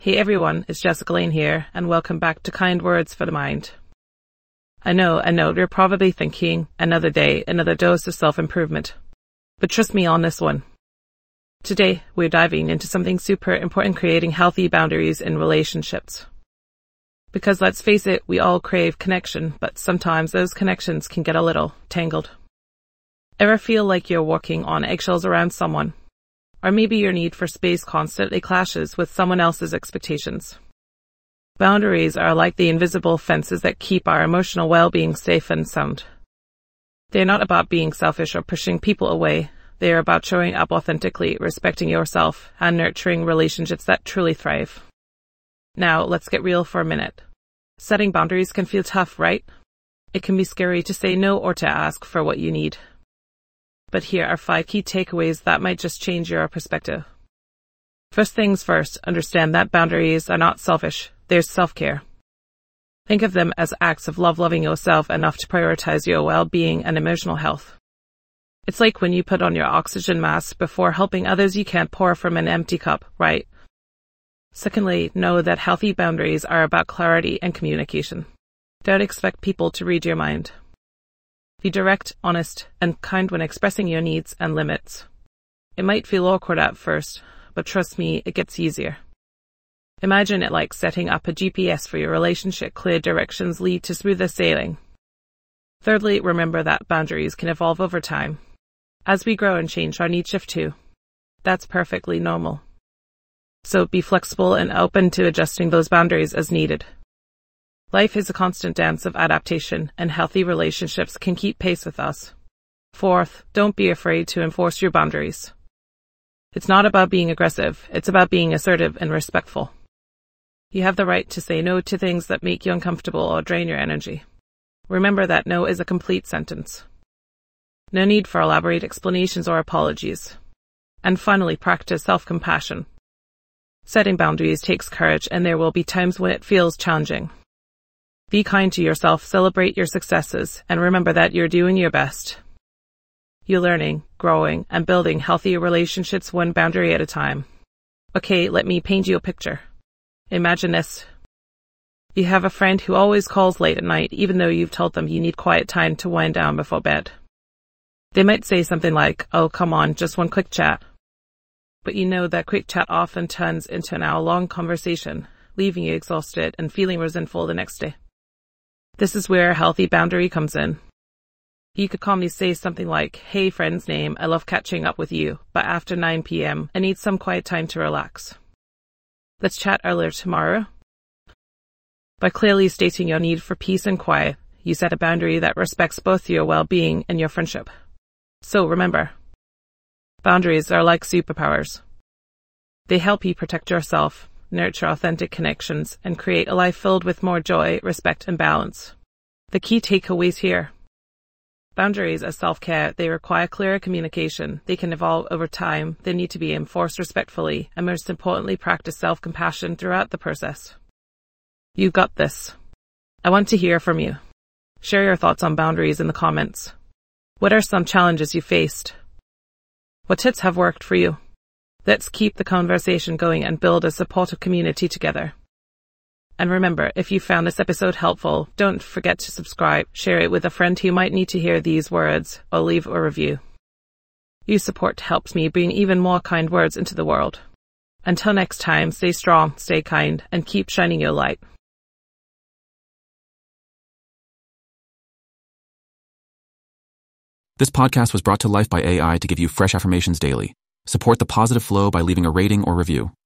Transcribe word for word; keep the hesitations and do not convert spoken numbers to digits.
Hey everyone, it's Jessica Lane here, and welcome back to Kind Words for the Mind. I know, I know, you're probably thinking, another day, another dose of self-improvement. But trust me on this one. Today, we're diving into something super important, creating healthy boundaries in relationships. Because let's face it, we all crave connection, but sometimes those connections can get a little tangled. Ever feel like you're walking on eggshells around someone? Or maybe your need for space constantly clashes with someone else's expectations. Boundaries are like the invisible fences that keep our emotional well-being safe and sound. They're not about being selfish or pushing people away. They are about showing up authentically, respecting yourself, and nurturing relationships that truly thrive. Now, let's get real for a minute. Setting boundaries can feel tough, right? It can be scary to say no or to ask for what you need. But here are five key takeaways that might just change your perspective. First things first, understand that boundaries are not selfish. There's self-care. Think of them as acts of love, loving yourself enough to prioritize your well-being and emotional health. It's like when you put on your oxygen mask before helping others. You can't pour from an empty cup, right? Secondly, know that healthy boundaries are about clarity and communication. Don't expect people to read your mind. Be direct, honest, and kind when expressing your needs and limits. It might feel awkward at first, but trust me, it gets easier. Imagine it like setting up a G P S for your relationship. Clear directions lead to smoother sailing. Thirdly, remember that boundaries can evolve over time. As we grow and change, our needs shift too. That's perfectly normal. So be flexible and open to adjusting those boundaries as needed. Life is a constant dance of adaptation, and healthy relationships can keep pace with us. Fourth, don't be afraid to enforce your boundaries. It's not about being aggressive, it's about being assertive and respectful. You have the right to say no to things that make you uncomfortable or drain your energy. Remember that no is a complete sentence. No need for elaborate explanations or apologies. And finally, practice self-compassion. Setting boundaries takes courage, and there will be times when it feels challenging. Be kind to yourself, celebrate your successes, and remember that you're doing your best. You're learning, growing, and building healthier relationships one boundary at a time. Okay, let me paint you a picture. Imagine this. You have a friend who always calls late at night, even though you've told them you need quiet time to wind down before bed. They might say something like, "Oh, come on, just one quick chat." But you know that quick chat often turns into an hour-long conversation, leaving you exhausted and feeling resentful the next day. This is where a healthy boundary comes in. You could calmly say something like, "Hey, friend's name, I love catching up with you, but after nine p.m., I need some quiet time to relax. Let's chat earlier tomorrow." By clearly stating your need for peace and quiet, you set a boundary that respects both your well-being and your friendship. So remember, boundaries are like superpowers. They help you protect yourself, nurture authentic connections, and create a life filled with more joy, respect, and balance. The key takeaways here. Boundaries as self-care, they require clear communication. They can evolve over time. They need to be enforced respectfully, and most importantly, practice self-compassion throughout the process. You've got this. I want to hear from you. Share your thoughts on boundaries in the comments. What are some challenges you faced? What tips have worked for you? Let's keep the conversation going and build a supportive community together. And remember, if you found this episode helpful, don't forget to subscribe, share it with a friend who might need to hear these words, or leave a review. Your support helps me bring even more kind words into the world. Until next time, stay strong, stay kind, and keep shining your light. This podcast was brought to life by A I to give you fresh affirmations daily. Support the positive flow by leaving a rating or review.